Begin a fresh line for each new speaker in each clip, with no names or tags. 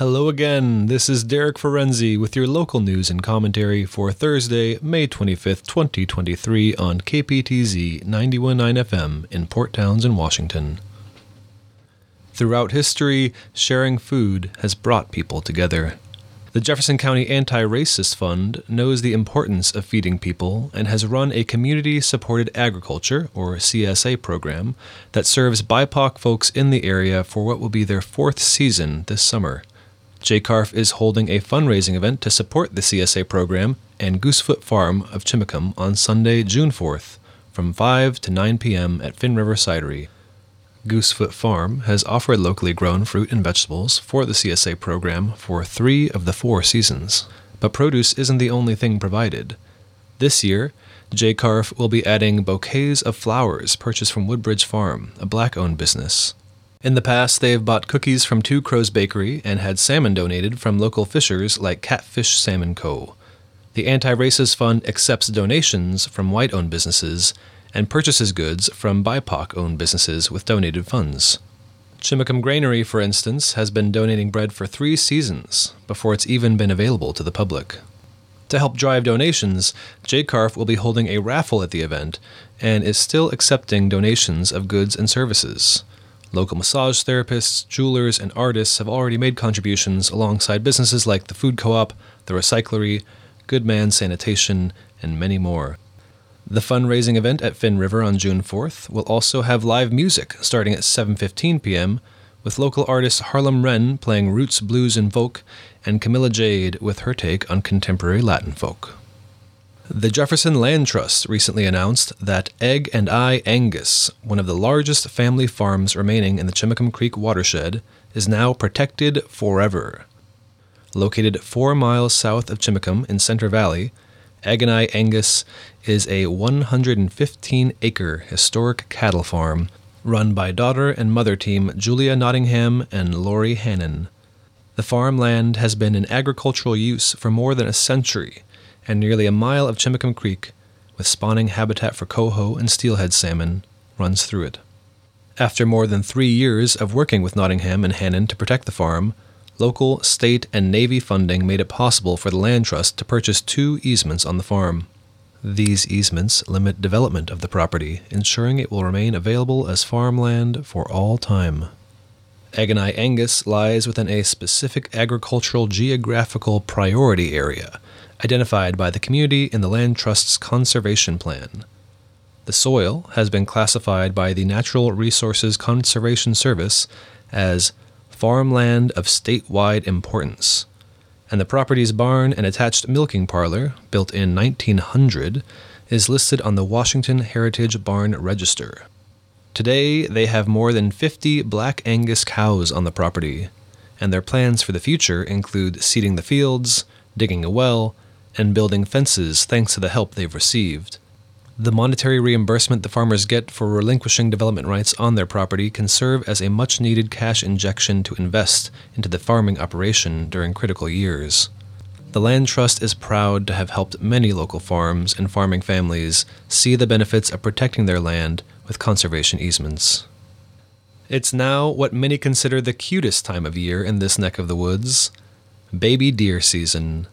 Hello again, this is Derek Ferenzi with your local news and commentary for Thursday, May 25th, 2023 on KPTZ 91.9 FM in Port Townsend, Washington. Throughout history, sharing food has brought people together. The Jefferson County Anti-Racist Fund knows the importance of feeding people and has run a community-supported agriculture, or CSA, program that serves BIPOC folks in the area for what will be their fourth season this summer. JCARF is holding a fundraising event to support the CSA program and Goosefoot Farm of Chimacum on Sunday, June 4th, from 5 to 9 p.m. at Finn River Cidery. Goosefoot Farm has offered locally grown fruit and vegetables for the CSA program for 3 of the 4 seasons. But produce isn't the only thing provided. This year, JCARF will be adding bouquets of flowers purchased from Woodbridge Farm, a Black-owned business. In the past, they have bought cookies from Two Crows Bakery and had salmon donated from local fishers like Catfish Salmon Co. The Anti-Racist Fund accepts donations from white-owned businesses and purchases goods from BIPOC-owned businesses with donated funds. Chimacum Granary, for instance, has been donating bread for 3 seasons before it's even been available to the public. To help drive donations, JCARF will be holding a raffle at the event and is still accepting donations of goods and services. Local massage therapists, jewelers, and artists have already made contributions alongside businesses like the Food Co-op, the Recyclery, Good Man Sanitation, and many more. The fundraising event at Finn River on June 4th will also have live music starting at 7:15 p.m., with local artist Harlem Wren playing roots, blues, and folk, and Camilla Jade with her take on contemporary Latin folk. The Jefferson Land Trust recently announced that Egg and I Angus, one of the largest family farms remaining in the Chimacum Creek watershed, is now protected forever. Located 4 miles south of Chimacum in Center Valley, Egg and I Angus is a 115-acre historic cattle farm run by daughter and mother team Julia Nottingham and Lori Hannon. The farmland has been in agricultural use for more than a century, and nearly a mile of Chimacum Creek, with spawning habitat for coho and steelhead salmon, runs through it. After more than 3 years of working with Nottingham and Hannon to protect the farm, local, state, and Navy funding made it possible for the Land Trust to purchase 2 easements on the farm. These easements limit development of the property, ensuring it will remain available as farmland for all time. Egg and I Angus lies within a specific agricultural geographical priority area, identified by the community in the Land Trust's conservation plan. The soil has been classified by the Natural Resources Conservation Service as farmland of statewide importance, and the property's barn and attached milking parlor, built in 1900, is listed on the Washington Heritage Barn Register. Today, they have more than 50 Black Angus cows on the property, and their plans for the future include seeding the fields, digging a well, and building fences thanks to the help they've received. The monetary reimbursement the farmers get for relinquishing development rights on their property can serve as a much-needed cash injection to invest into the farming operation during critical years. The Land Trust is proud to have helped many local farms and farming families see the benefits of protecting their land with conservation easements. It's now what many consider the cutest time of year in this neck of the woods, baby deer season.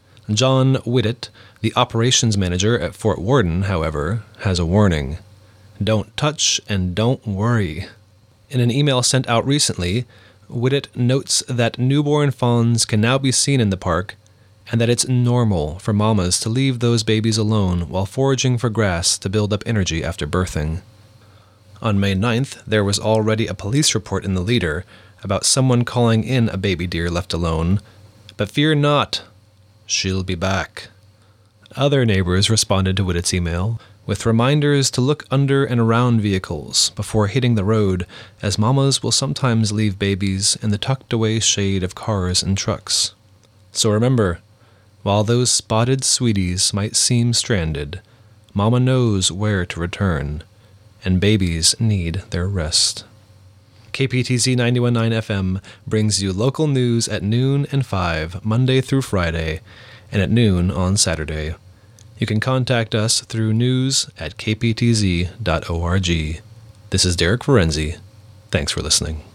John Whittet, the operations manager at Fort Worden, however, has a warning. Don't touch and don't worry. In an email sent out recently, Whittet notes that newborn fawns can now be seen in the park and that it's normal for mamas to leave those babies alone while foraging for grass to build up energy after birthing. On May 9th, there was already a police report in the Leader about someone calling in a baby deer left alone, but fear not, she'll be back. Other neighbors responded to Whittet's email with reminders to look under and around vehicles before hitting the road, as mamas will sometimes leave babies in the tucked-away shade of cars and trucks. So remember, while those spotted sweeties might seem stranded, mama knows where to return, and babies need their rest. KPTZ 91.9 FM brings you local news at noon and 5, Monday through Friday, and at noon on Saturday. You can contact us through news@kptz.org. This is Derek Ferenzi. Thanks for listening.